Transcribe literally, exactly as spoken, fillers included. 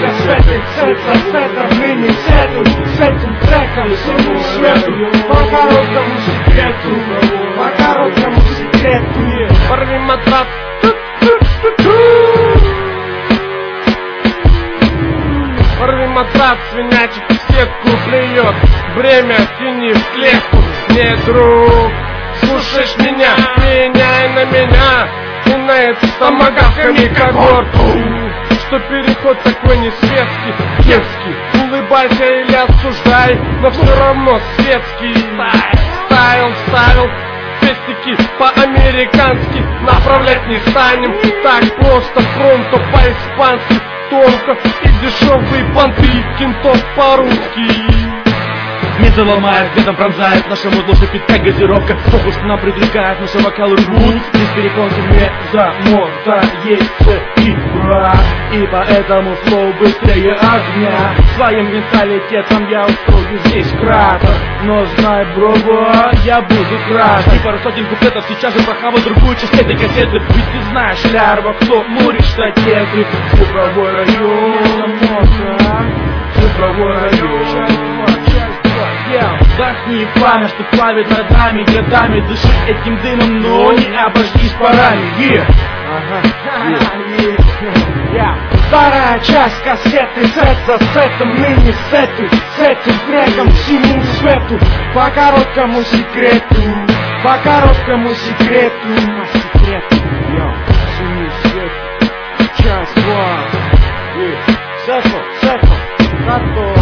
кассеты, сет за сетом, ныне сету, с этим треком всему свету, по короткому секрету, по короткому секрету. Порви матрац, порви матрац, свинячек в сетку плюет, бремя тяни в клетку. Не, друг, слушаешь меня, меняй на меня, и на это с томагавками когорту. Что переход такой не светский, дерзкий, улыбайся или осуждай, но все равно светский. Ставил, ставил пестики по-американски, направлять не станем так просто, пронто по-испански, тонко и дешевые понты кентов по-русски. Медленно ломает, где-то пронзает, наша мозг питка газировка, фокус нам привлекает, наши вокалы рвут, без перепонки мне замота есть и ура, и поэтому флоу быстрее огня. Своим менталитетом я устрою здесь кратер, но знай, бро, я буду краш. И пару сотен куплетов сейчас же прохаваю другую часть этой кассеты. Ведь ты знаешь, лярва, кто мурит штатеты. Цифровой район, мока, цифровой район. Вдохни пламя, что плавит над нами годами. Дыши этим дымом, но не обожгись парами. Yeah. Uh-huh. Yeah. Вторая часть кассеты, сет за сетом, ныне сету, с этим треком всему свету, по короткому секрету, по короткому секрету, по секрету, yo, всему свету, часть два, yeah. Сефо, Сефо, Като.